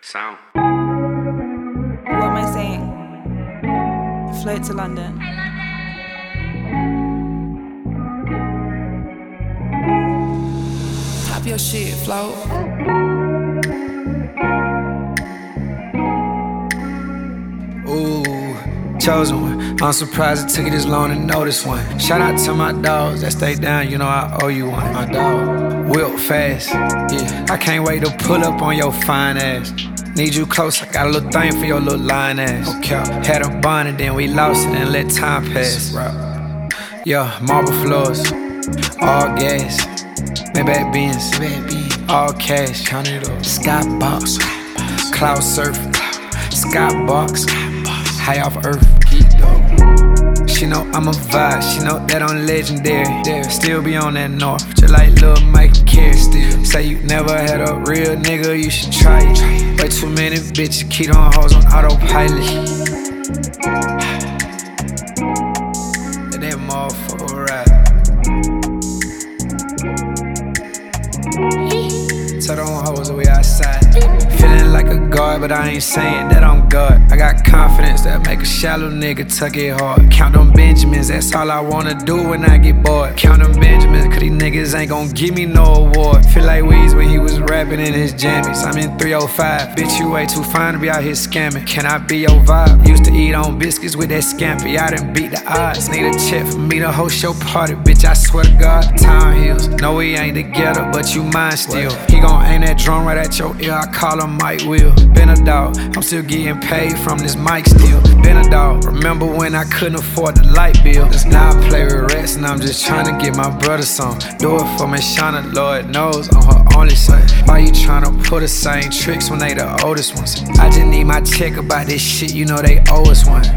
Sound. What am I saying? Float to London. Pop your shit, float. Ooh, chosen one. I'm surprised it took you this long to know this one. Shout out to my dogs that stay down, you know I owe you one. My dog, Wilt fast, yeah. I can't wait to pull up on your fine ass. Need you close, I got a little thing for your little lying ass. Okay. Had a bond and then we lost it and let time pass. Yeah, marble floors, all gas. Maybach Benz, all cash. Count it up. Skybox, cloud surf, skybox, high off earth. She know I'm a vibe, she know that I'm legendary. Still be on that north, just like Lil Mike Carey. Say you never had a real nigga, you should try it. Way too many bitches, keep on hoes on autopilot. Let that motherfucker ride. Tell them hoes we outside. Feeling like a god, but I ain't saying that I'm God. I got confidence that make a shallow nigga tuck it hard. Count them Benjamins, that's all I wanna do when I get bored. Count them Benjamins, cause these niggas ain't gon' give me no award. Feel like Weez when he was rapping in his jammies. I'm in 305, bitch you way too fine to be out here scamming. Can I be your vibe? Used to eat on biscuits with that scampi, I done beat the odds. Need a check for me to host your party, bitch I swear to God. Town Hills, no we ain't together, but you mine still. He gon' aim that drum right at your ear, I call him Mike Will. Been a dog, I'm still getting paid from this mic still. Been a dog, remember when I couldn't afford the light bill. Now I play with rats and I'm just trying to get my brother some. Do it for Miss Shauna, Lord knows I'm her only son. Why you tryna pull the same tricks when they the oldest ones? I just need my check about this shit, you know they owe us one.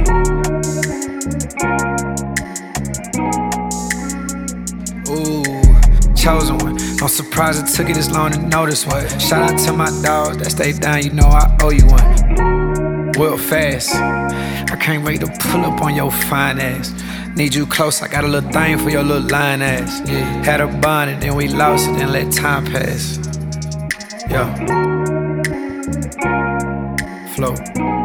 Ooh, chosen one. I'm surprised it took you this long to know this one. Shout out to my dogs that stay down, you know I owe you one. Wilt fast, I can't wait to pull up on your fine ass. Need you close, I got a little thing for your little lying ass. Yeah. Had a bond and then we lost it and let time pass. Yeah. Flow.